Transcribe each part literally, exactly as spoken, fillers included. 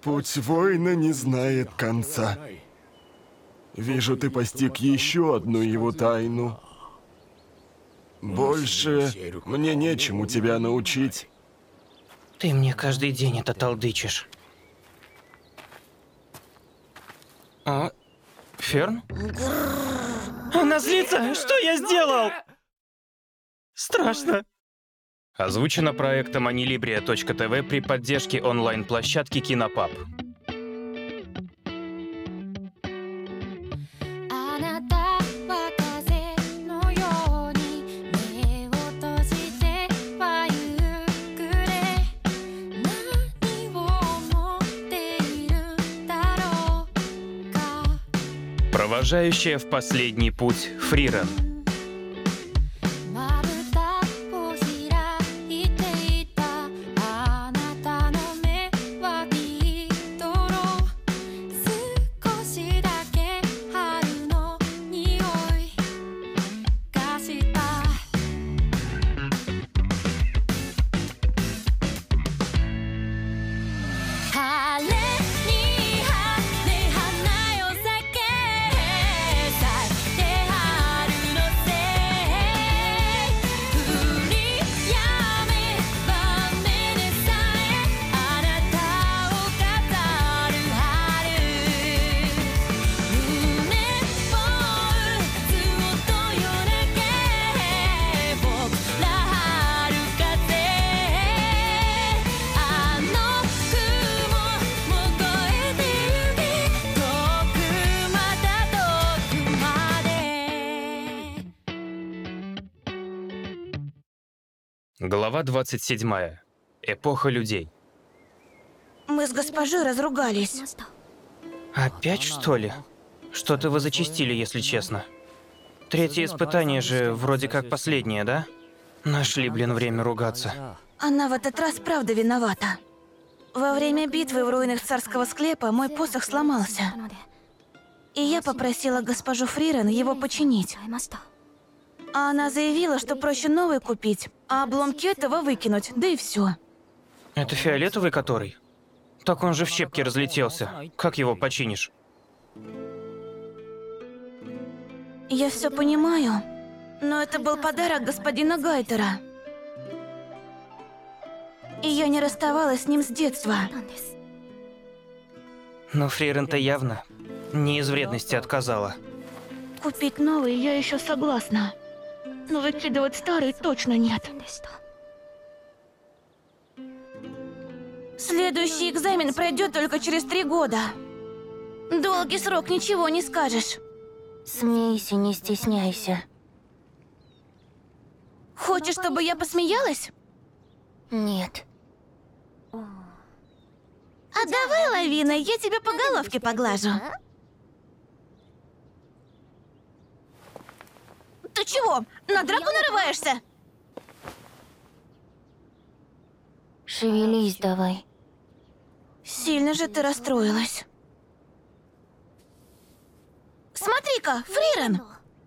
Путь воина не знает конца. Вижу, ты постиг еще одну его тайну. Больше мне нечему тебя научить. Ты мне каждый день это толдычишь. А? Ферн? Она злится! Что я сделал? Страшно. Озвучено проектом анилибрия точка тэ вэ при поддержке онлайн-площадки Кинопаб. Провожающая в последний путь Фрирен. Глава двадцать седьмая. Эпоха людей. Мы с госпожой разругались. Опять, что ли? Что-то вы зачастили, если честно. Третье испытание же вроде как последнее, да? Нашли, блин, время ругаться. Она в этот раз правда виновата. Во время битвы в руинах царского склепа мой посох сломался. И я попросила госпожу Фрирен его починить. А она заявила, что проще новый купить, а обломки этого выкинуть, да и все. Это фиолетовый который? Так он же в щепки разлетелся. Как его починишь? Я все понимаю, но это был подарок господина Гайтера. И я не расставалась с ним с детства. Но Фрирен-то явно не из вредности отказала. Купить новый я еще согласна. Но выкидывать старый точно нет. Следующий экзамен пройдет только через три года. Долгий срок, ничего не скажешь. Смейся, не стесняйся. Хочешь, чтобы я посмеялась? Нет. А давай, Лавина, я тебя по головке поглажу. Ты чего? На драку нарываешься? Шевелись давай. Сильно же ты расстроилась. Смотри-ка, Фрирен!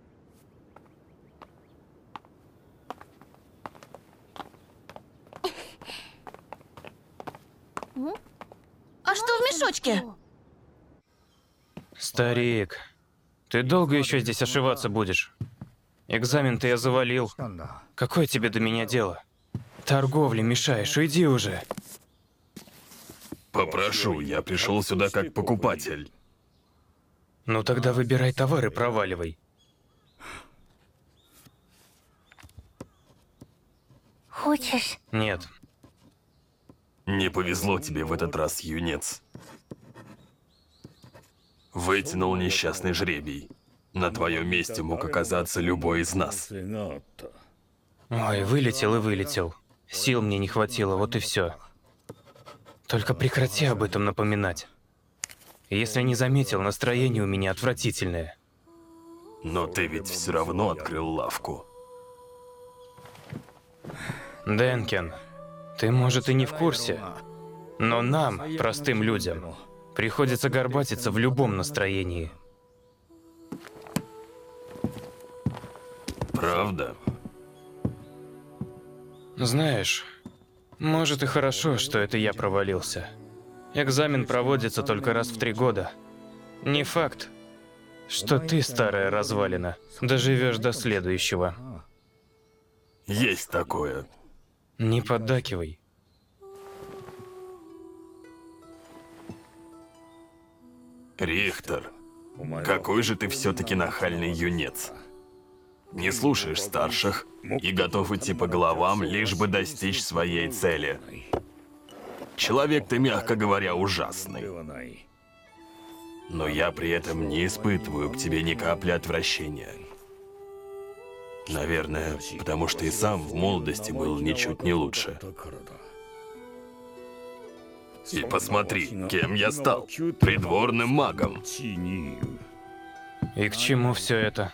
А что в мешочке? Старик, ты долго еще здесь ошиваться будешь? Экзамен-то я завалил. Какое тебе до меня дело? Торговле мешаешь, уйди уже. Попрошу, я пришел сюда как покупатель. Ну тогда выбирай товар и проваливай. Хочешь? Нет. Не повезло тебе в этот раз, юнец. Вытянул несчастный жребий. На твоем месте мог оказаться любой из нас. Ой, вылетел и вылетел. Сил мне не хватило, вот и все. Только прекрати об этом напоминать. Если не заметил, настроение у меня отвратительное. Но ты ведь все равно открыл лавку. Денкен, ты, может, и не в курсе, но нам, простым людям, приходится горбатиться в любом настроении. Правда? Знаешь, может и хорошо, что это я провалился. Экзамен проводится только раз в три года. Не факт, что ты, старая развалина, доживешь до следующего. Есть такое. Не поддакивай. Рихтер, какой же ты все-таки нахальный юнец. Не слушаешь старших и готов идти по головам, лишь бы достичь своей цели. Человек ты, мягко говоря, ужасный. Но я при этом не испытываю к тебе ни капли отвращения. Наверное, потому что и сам в молодости был ничуть не лучше. И посмотри, кем я стал. Придворным магом. И к чему все это?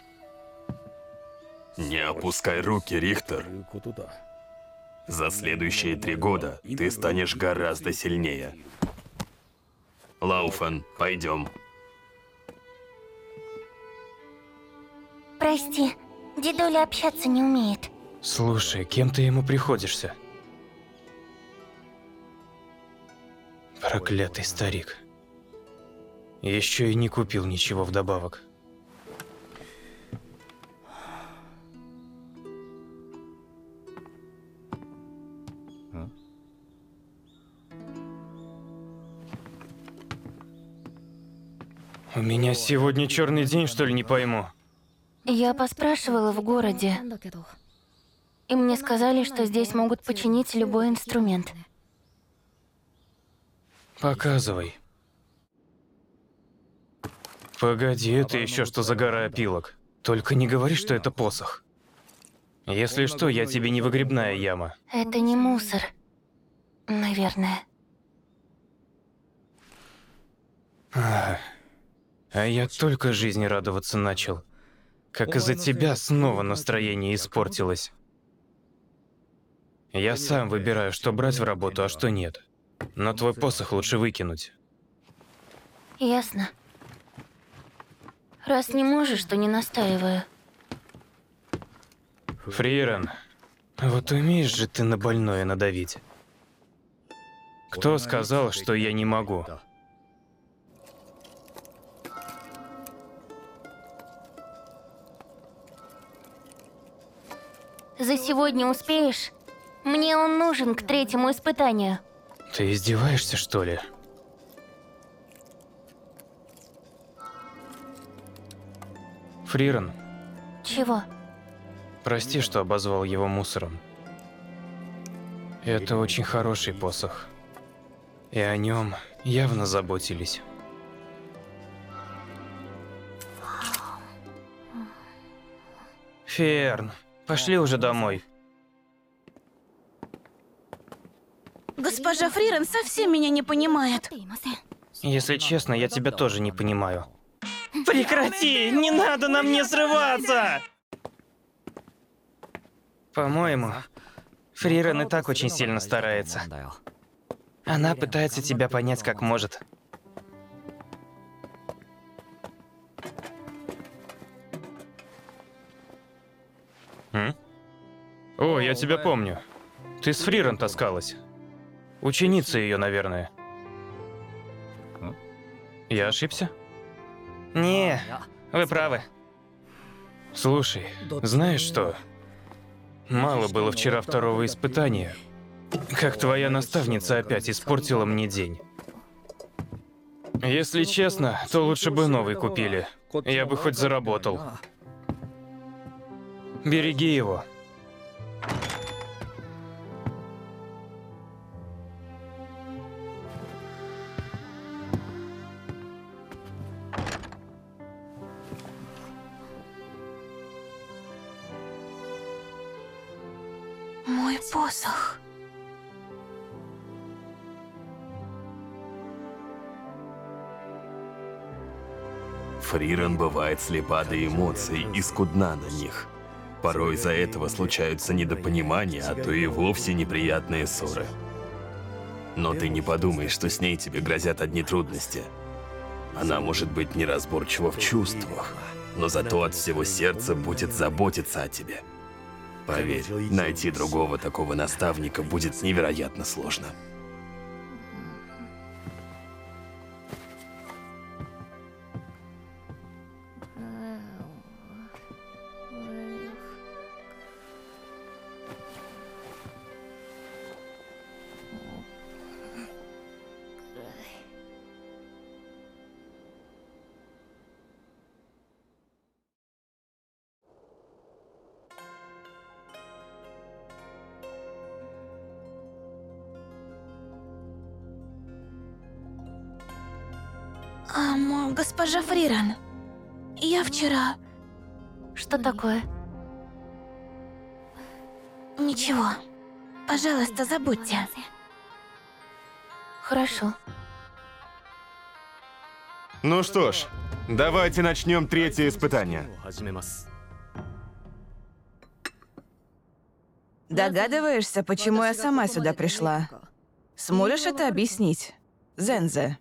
Не опускай руки, Рихтер. За следующие три года ты станешь гораздо сильнее. Лауфен, пойдем. Прости, дедуля общаться не умеет. Слушай, кем ты ему приходишься? Проклятый старик. Еще и не купил ничего вдобавок. У меня сегодня черный день, что ли, не пойму? Я поспрашивала в городе, и мне сказали, что здесь могут починить любой инструмент. Показывай. Погоди, это еще что за гора опилок? Только не говори, что это посох. Если что, я тебе не выгребная яма. Это не мусор, наверное. Ах, а я только жизни радоваться начал. Как из-за тебя снова настроение испортилось. Я сам выбираю, что брать в работу, а что нет. Но твой посох лучше выкинуть. Ясно. Раз не можешь, то не настаиваю. Фрирен, вот умеешь же ты на больное надавить. Кто сказал, что я не могу? За сегодня успеешь? Мне он нужен к третьему испытанию. Ты издеваешься, что ли? Фрирен, Чего? прости, что обозвал его мусором. Это очень хороший посох. И о нем явно заботились. Ферн, пошли уже домой. Госпожа Фрирен совсем меня не понимает. Если честно, я тебя тоже не понимаю. Прекрати! Не надо на мне срываться! По-моему, Фрирен и так очень сильно старается. Она пытается тебя понять как может. М? О, я тебя помню. Ты с Фрирен таскалась. Ученица ее, наверное. Я ошибся? Не, вы правы. Слушай, знаешь что? Мало было вчера второго испытания, как твоя наставница опять испортила мне день. Если честно, то лучше бы новый купили. Я бы хоть заработал. Береги его. Мой посох. Фрирен бывает слепа до эмоций и скудна на них. Порой из-за этого случаются недопонимания, а то и вовсе неприятные ссоры. Но ты не подумай, что с ней тебе грозят одни трудности. Она может быть неразборчива в чувствах, но зато от всего сердца будет заботиться о тебе. Поверь, найти другого такого наставника будет невероятно сложно. Ам, госпожа Фрирен, я вчера... Что такое? Ничего. Пожалуйста, забудьте. Хорошо. Ну что ж, давайте начнем третье испытание. Догадываешься, почему я сама сюда пришла? Сможешь это объяснить, Зензе?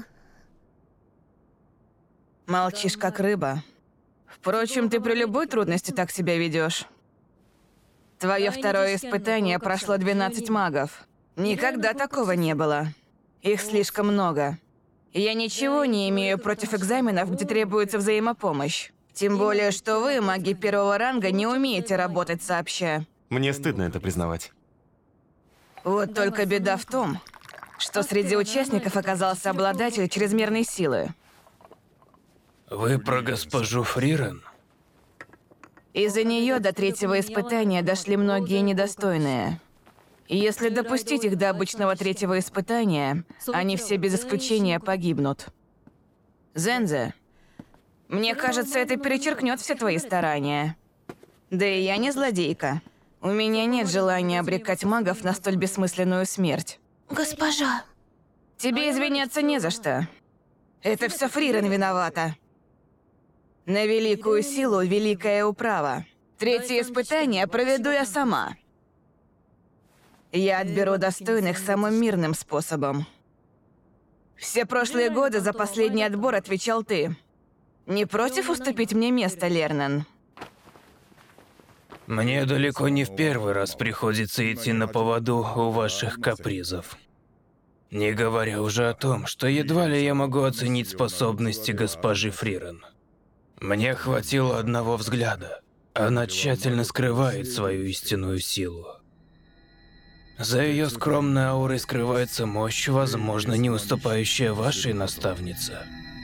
Молчишь, как рыба. Впрочем, ты при любой трудности так себя ведешь. Твое второе испытание прошло двенадцать магов. Никогда такого не было. Их слишком много. Я ничего не имею против экзаменов, где требуется взаимопомощь. Тем более, что вы, маги первого ранга, не умеете работать сообща. Мне стыдно это признавать. Вот только беда в том, что среди участников оказался обладатель чрезмерной силы. Вы про госпожу Фрирен? Из-за нее до третьего испытания дошли многие недостойные. И если допустить их до обычного третьего испытания, они все без исключения погибнут. Зензе, мне кажется, это перечеркнет все твои старания. Да и я не злодейка. У меня нет желания обрекать магов на столь бессмысленную смерть. Госпожа, Тебе извиняться не за что. Это все Фрирен виновата. На великую силу великая управа. Третье испытание проведу я сама. Я отберу достойных самым мирным способом. Все прошлые годы за последний отбор отвечал ты. Не против уступить мне место, Лернан? Мне далеко не в первый раз приходится идти на поводу у ваших капризов. Не говоря уже о том, что едва ли я могу оценить способности госпожи Фрирен. Мне хватило одного взгляда. Она тщательно скрывает свою истинную силу. За ее скромной аурой скрывается мощь, возможно, не уступающая вашей наставнице.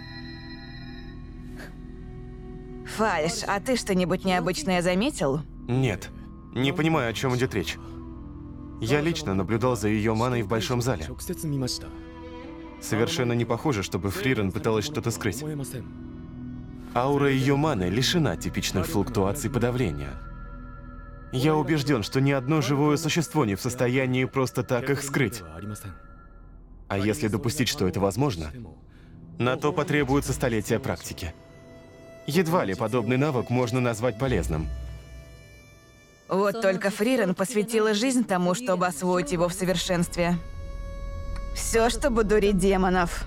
Фальш, а ты что-нибудь необычное заметил? Нет, не понимаю, о чем идет речь. Я лично наблюдал за ее маной в большом зале. Совершенно не похоже, чтобы Фрирен пыталась что-то скрыть. Аура ее маны лишена типичных флуктуаций подавления. Я убежден, что ни одно живое существо не в состоянии просто так их скрыть. А если допустить, что это возможно, на то потребуется столетия практики. Едва ли подобный навык можно назвать полезным. Вот только Фрирен посвятила жизнь тому, чтобы освоить его в совершенстве. Все, чтобы дурить демонов.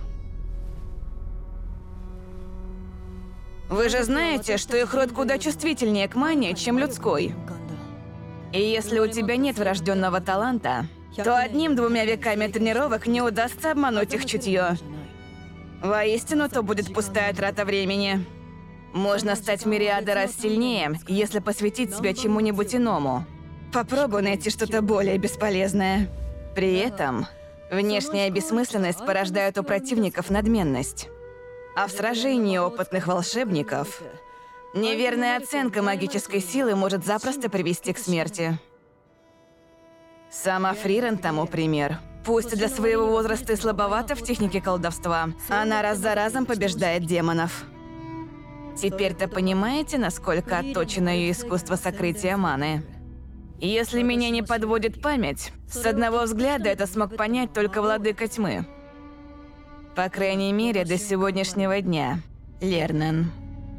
Вы же знаете, что их род куда чувствительнее к мане, чем людской. И если у тебя нет врожденного таланта, то одним-двумя веками тренировок не удастся обмануть их чутье. Воистину, то будет пустая трата времени. Можно стать в мириады раз сильнее, если посвятить себя чему-нибудь иному. Попробуй найти что-то более бесполезное. При этом, внешняя бессмысленность порождает у противников надменность. А в сражении опытных волшебников неверная оценка магической силы может запросто привести к смерти. Сама Фрирен тому пример. Пусть для своего возраста и слабовата в технике колдовства, она раз за разом побеждает демонов. Теперь-то понимаете, насколько отточено ее искусство сокрытия маны? Если меня не подводит память, с одного взгляда это смог понять только владыка тьмы. По крайней мере, до сегодняшнего дня. Лернан.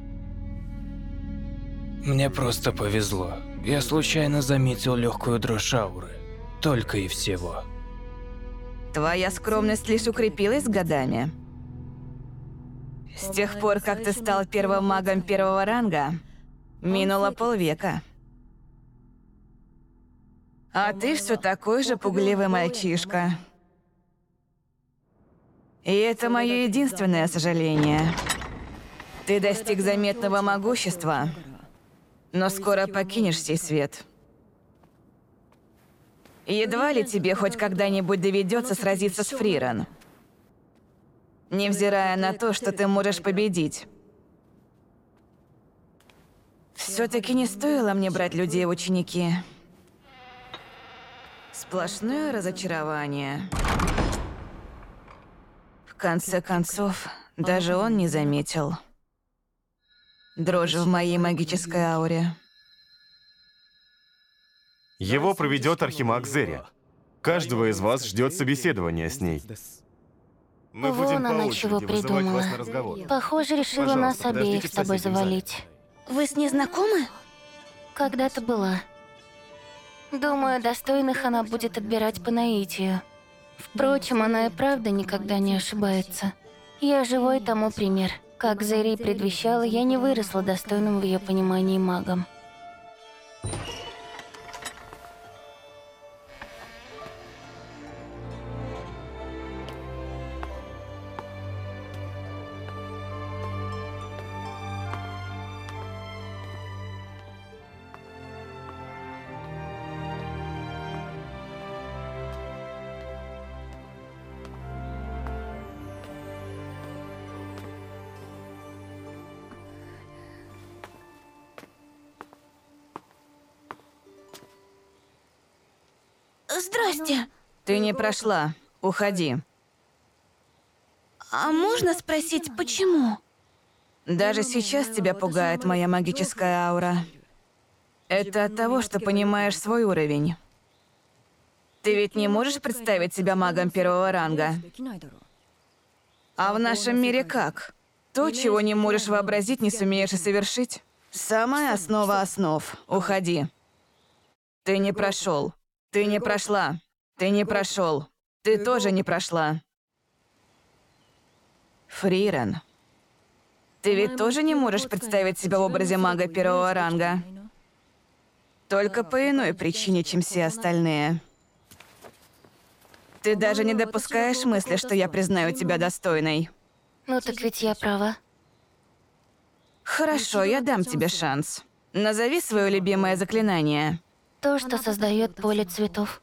Мне просто повезло. Я случайно заметил легкую дрожь ауры. Только и всего. Твоя скромность лишь укрепилась с годами. С тех пор, как ты стал первым магом первого ранга, минуло полвека. А ты все такой же пугливый мальчишка. И это мое единственное сожаление. Ты достиг заметного могущества, но скоро покинешь сей свет. Едва ли тебе хоть когда-нибудь доведется сразиться с Фрирен. Невзирая на то, что ты можешь победить. Все-таки не стоило мне брать людей в ученики. Сплошное разочарование. В конце концов, Даже он не заметил дрожи в моей магической ауре. Его проведет Архимаг Зери. Каждого из вас ждет собеседование с ней. Мы Вон будем по она очереди чего вызывать придумала. вас на разговор. Похоже, решила Пожалуйста, нас обеих подождите с в тобой соседнем зале. завалить. Вы с ней знакомы? Когда-то была. Думаю, достойных она будет отбирать по наитию. Впрочем, она и правда никогда не ошибается. Я живой тому пример. Как Зери предвещала, я не выросла достойным в ее понимании магом. Здрасте. Ты не прошла. Уходи. А можно спросить, почему? Даже сейчас тебя пугает моя магическая аура. Это от того, что понимаешь свой уровень. Ты ведь не можешь представить себя магом первого ранга. А в нашем мире как? То, чего не можешь вообразить, не сумеешь и совершить. Самая основа основ. Уходи. Ты не прошел. Ты не прошла. Ты не прошел. Ты тоже не прошла. Фрирен. Ты ведь тоже не можешь представить себя в образе мага первого ранга. Только по иной причине, чем все остальные. Ты даже не допускаешь мысли, что я признаю тебя достойной. Ну так ведь я права. Хорошо, я дам тебе шанс. Назови свое любимое заклинание. То, что создает поле цветов.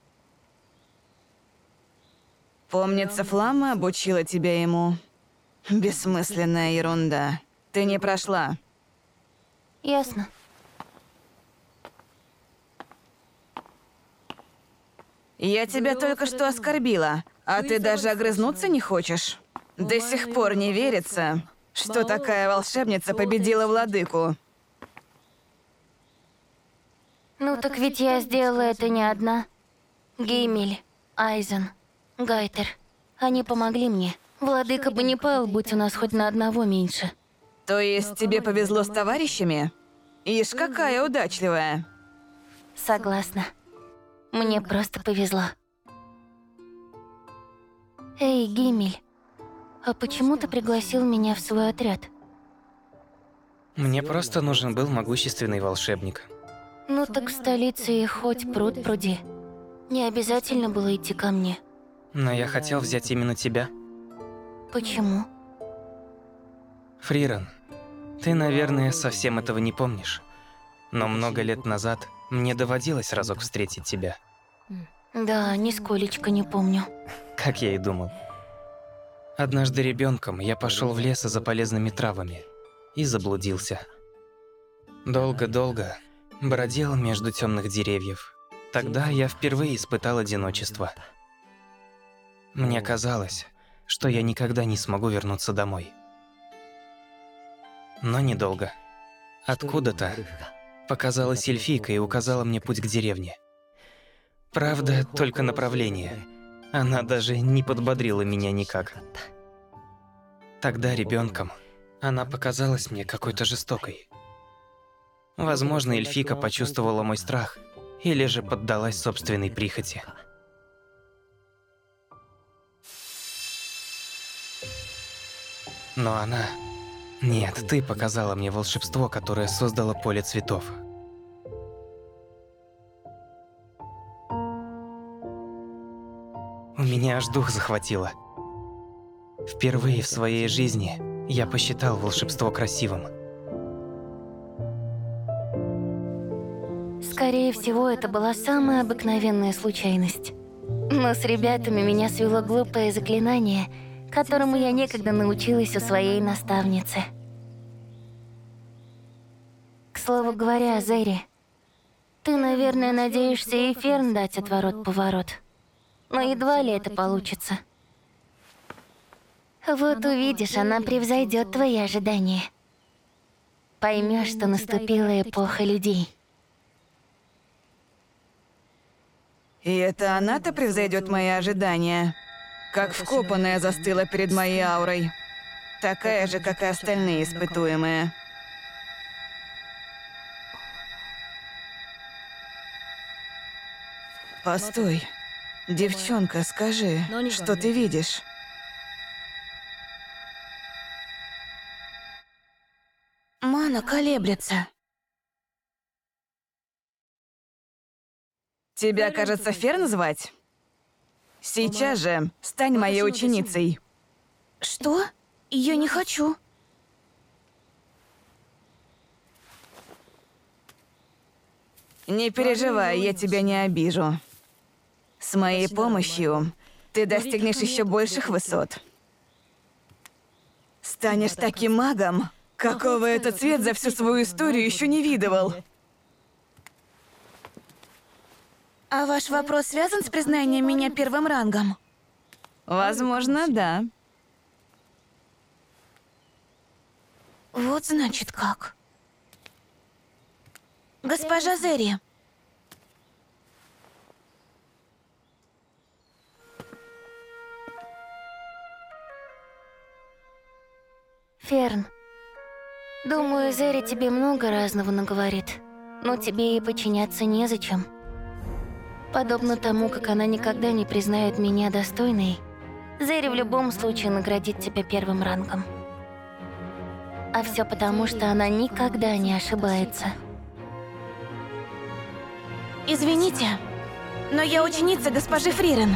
Помнится, Фламма обучила тебя ему. Бессмысленная ерунда. Ты не прошла. Ясно. Я тебя только что оскорбила, а ты даже огрызнуться не хочешь? До сих пор не верится, что такая волшебница победила владыку. Ну так ведь я сделала это не одна. Геймиль, Айзен, Гайтер. Они помогли мне. Владыка бы не пал, будь у нас хоть на одного меньше. То есть тебе повезло с товарищами? Ишь, какая удачливая. Согласна. Мне просто повезло. Эй, Геймиль, а почему ты пригласил меня в свой отряд? Мне просто нужен был могущественный волшебник. Ну так в столице и хоть пруд пруди. Не обязательно было идти ко мне. Но я хотел взять именно тебя. Почему? Фрирен, ты, наверное, совсем этого не помнишь. Но много лет назад мне доводилось разок встретить тебя. Да, нисколечко не помню. Как я и думал. Однажды ребенком я пошел в лес за полезными травами и заблудился. Долго-долго бродил между темных деревьев. Тогда я впервые испытал одиночество. Мне казалось, что я никогда не смогу вернуться домой. Но недолго. Откуда-то показалась эльфийка и указала мне путь к деревне. Правда, только направление. Она даже не подбодрила меня никак. Тогда ребенком она показалась мне какой-то жестокой. Возможно, эльфийка почувствовала мой страх или же поддалась собственной прихоти. Но она... Нет, ты показала мне волшебство, которое создало поле цветов. У меня аж дух захватило. Впервые в своей жизни я посчитал волшебство красивым. Скорее всего, это была самая обыкновенная случайность. Но с ребятами меня свело глупое заклинание, которому я некогда научилась у своей наставницы. К слову говоря, Зери, ты, наверное, надеешься и Ферн дать отворот-поворот. Но едва ли это получится. Вот увидишь, она превзойдет твои ожидания. Поймешь, что наступила эпоха людей. И это она-то превзойдет мои ожидания. Как вкопанная застыла перед моей аурой. Такая же, как и остальные испытуемые. Постой. Девчонка, скажи, что ты видишь? Мана колеблется. Тебя, кажется, Ферн звать? Сейчас же стань моей ученицей. Что? Я не хочу. Не переживай, я тебя не обижу. С моей помощью ты достигнешь еще больших высот. Станешь таким магом, какого этот цвет за всю свою историю еще не видывал. А ваш вопрос связан с признанием меня первым рангом? Возможно, да. Вот значит как. Госпожа Зерри. Ферн, думаю, Зерри тебе много разного наговорит, но тебе ей подчиняться незачем. Подобно тому, как она никогда не признает меня достойной, Зерри в любом случае наградит тебя первым рангом. А все потому, что она никогда не ошибается. Извините, но я ученица госпожи Фрирен.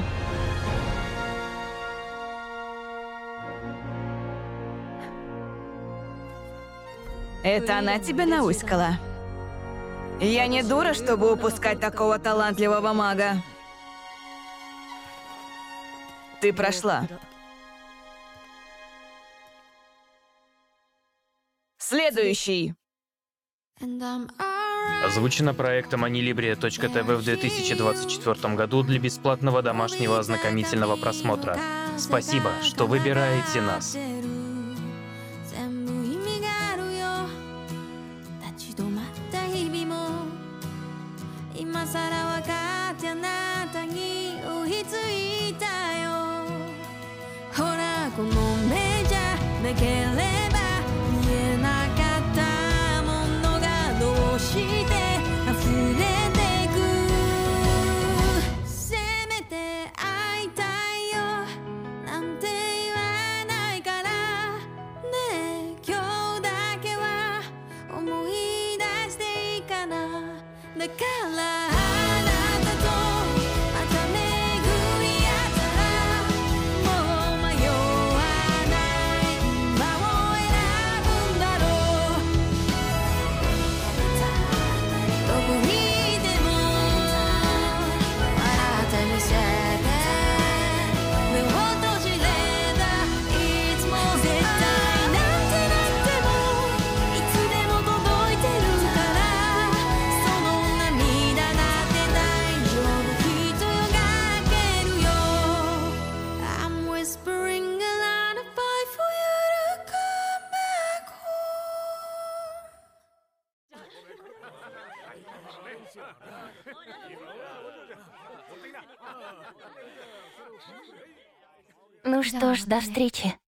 Это она тебя науськала? Я не дура, чтобы упускать такого талантливого мага. Ты прошла. Следующий. Озвучено проектом анилибрия точка тэ вэ в две тысячи двадцать четвёртом году для бесплатного домашнего ознакомительного просмотра. Спасибо, что выбираете нас. 今さら分かってあなたに追いついたよほらこの目じゃなければ見えなかったものがどうして溢れてくせめて会いたいよなんて言わないからねえ今日だけは思い出していいかなだから Ну что ж, до встречи.